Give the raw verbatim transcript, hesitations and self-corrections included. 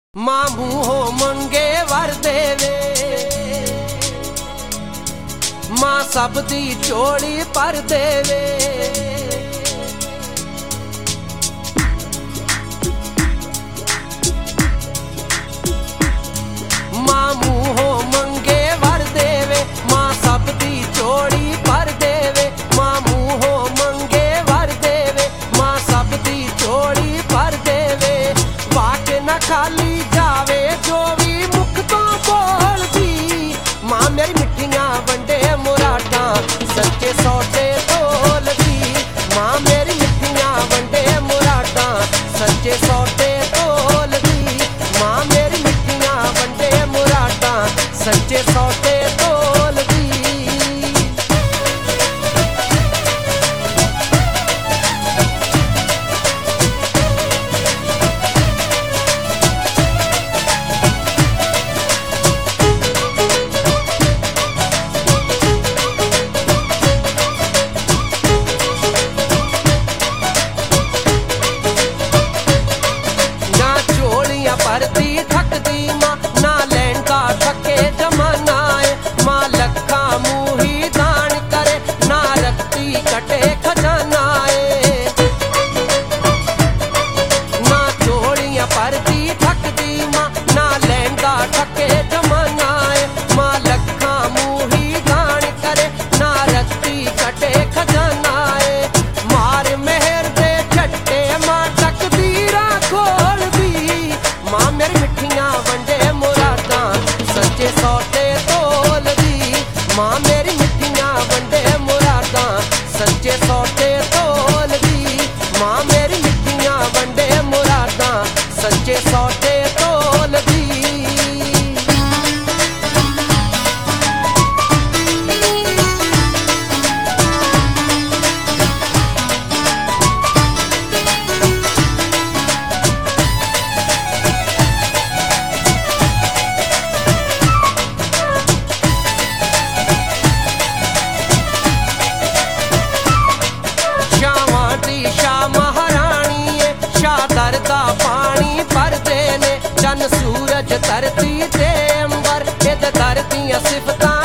मां मूहों मंगे वर देवे, मां सब दी चोड़ी पर देवे। मां मूहों मंगे वर देवे, मां सब दी चोड़ी पर देवे। मां मूहों मंगे वर देवे, मां सब दी चोड़ी पर देवे। वाक न खाली जावे जो भी मुख तो बोलदी, मां मेरी मिठियां वंडे मुरादां सच्चे सौदे तोलदी। मां मेरी मिठियां वंडे मुरादां सच्चे सौदे तोलदी। मां मेरी मिठियां वंडे मुरादां सच्चे सौदे तोलदी। परती थकदी मां ना लैंदा थके जमाना है। मां लखा मूही दान करे ना रखती कटे खजाना है। ना चोड़ियां परती थकदी मां ना लैंदा थके जमाना है। मां लखा मूही दान करे ना रखती कटे खजाना है। मार मेहर दे झट्टे मां तकदीरा खोलदी। मां मेरी मिठियां वंडे मुरादां सच्चे सौदे तोलदी। मां मेरी मिठियां वंडे मुरादां सच्चे सौदे तोलदी। मां मेरी मिठियां वंडे मुरादां सच्चे सौदे तोलदी। शाह महारानी है शाह दरदा पानी भरदे ने। चन सूरज धरती ते अंबर इद दर दियां सिफतां